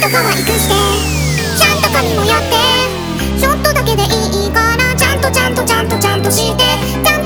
と可愛くしてちゃんと髪もやってちょっとだけでいいからちゃんとして